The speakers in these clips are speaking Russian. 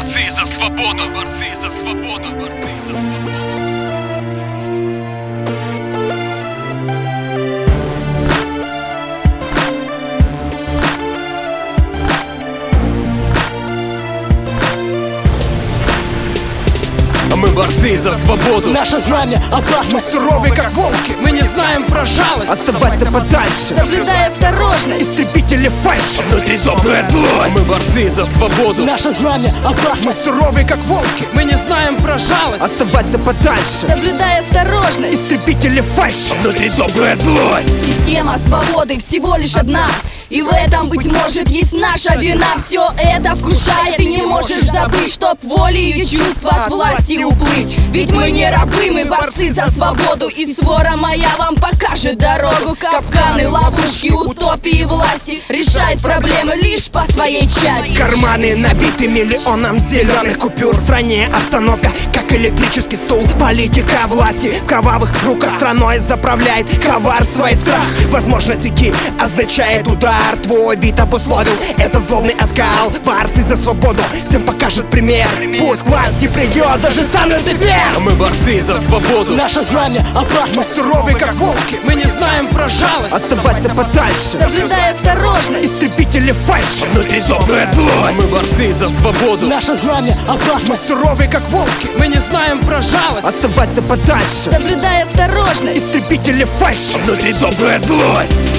борцы за свободу, борцы за свободу, борцы за свободу. Мы борцы за свободу. Наше знамя опасно, мы суровы как волки. мы не знаем про жалость. Оставайся подальше, соблюдай осторожность. истребители фальши, внутри добрая злость. Мы борцы за свободу. Наше знамя опасно, Мы суровы как волки. мы не знаем про жалость. Оставайся подальше, Соблюдай осторожность. истребители фальши, внутри добрая злость. Система свободы всего лишь одна, и в этом, быть может, есть наша вина. Все это вкушает, ты не можешь забыть, чтоб волей и чувств от власти уплыть. Ведь мы не рабы, мы борцы за свободу, и свора моя вам покажет дорогу. Капканы, ловушки, утопии власти решает проблемы лишь по своей части. Карманы набиты миллионом зеленых купюр. В стране обстановка, как электрический стул. Политика власти в кровавых руках страной заправляет коварство и страх. Возможность идти означает удар. Твой вид обусловил это злобный оскал. Борцы за свободу всем покажут пример. Пусть к власти придет даже самый Люцифер. Мы борцы за свободу. Наше знамя опасно, Мы суровы как волки. мы не знаем про жалость. Оставайся подальше, Соблюдай осторожность. истребители фальши, внутри добрая злость. Мы борцы за свободу. Наше знамя опасно, Мы суровы как волки. мы не знаем про жалость. Оставайся подальше, Соблюдай осторожность. истребители фальши, внутри добрая злость.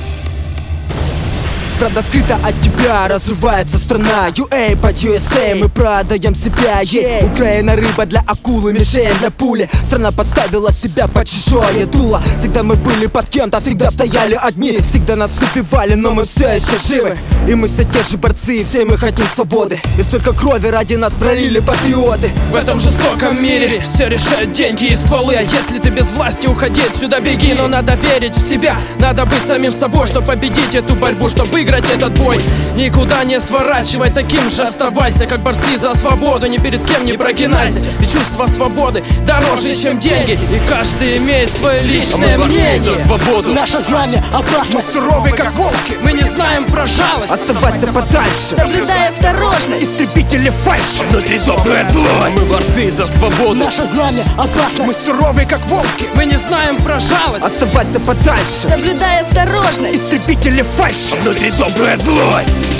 Правда скрыта от тебя, разрывается страна. UA под USA, мы продаем себя. Украина рыба для акулы, мишень для пули. Страна подставила себя под чужое дуло. Всегда мы были под кем-то, всегда стояли одни. Всегда нас убивали, но мы все еще живы. И мы все те же борцы, и все мы хотим свободы. И столько крови ради нас пролили патриоты. В этом жестоком мире все решают деньги и стволы. А если ты без власти, уходи отсюда, беги. Но надо верить в себя, надо быть самим собой, чтобы победить эту борьбу, чтобы выиграть этот бой. Никуда не сворачивай, таким же оставайся, как борцы за свободу. Ни перед кем не прогинайся, и чувство свободы дороже, чем деньги. И каждый имеет свое личное мнение. За свободу. Наше знамя опасно, Суровы как волки. мы не знаем про жалость. Оставайся подальше, Соблюдай осторожность. истребители фальши, внутри добрая злость. Мы борцы за свободу. Наше знамя опасно, Мы суровы как волки. мы не знаем про жалость. Оставайся подальше, Соблюдай осторожность. истребители фальши, внутри добрая злость.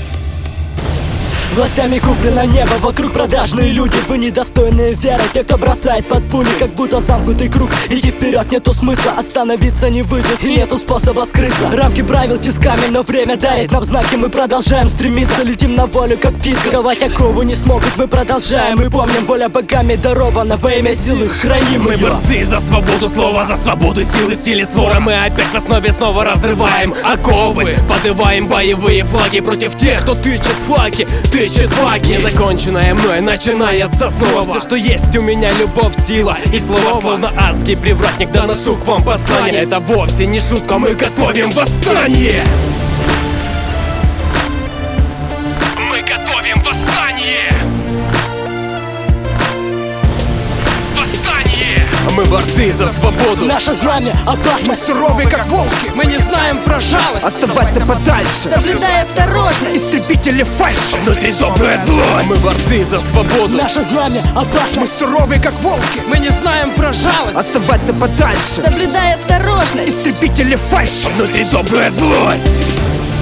Властями куплено небо, вокруг продажные люди. Вы недостойные веры, те, кто бросает под пули. Как будто замкнутый круг, идти вперед нету смысла. Остановиться не выйдет и нету способа скрыться. Рамки правил тисками, но время дарит нам знаки. Мы продолжаем стремиться, летим на волю, как птицы. Ковать оковы не смогут, мы продолжаем. Мы помним, воля богами дарована, во имя силы храним Мы ее. борцы за свободу, слово за свободу, силы, силе свора. Мы опять в основе снова разрываем оковы, поднимаем боевые флаги против тех, кто тычет флаги, тычет флаги. Незаконченное мной начинается снова. Все, что есть у меня, любовь, сила и слово. Словно адский привратник, доношу к вам послание. Это вовсе не шутка, мы готовим восстание. Мы готовим восстание. Восстание. Мы борцы за свободу. Наше знамя опасно, Суровы как волки. мы не знаем про жалость. Оставайся подальше, Соблюдай осторожность. истребители фальши, внутри добрая злость. Мы борцы за свободу. Наше знамя опасно, Мы суровы как волки. мы не знаем про жалость. Оставайся подальше, Соблюдай осторожность. истребители фальши, внутри добрая злость.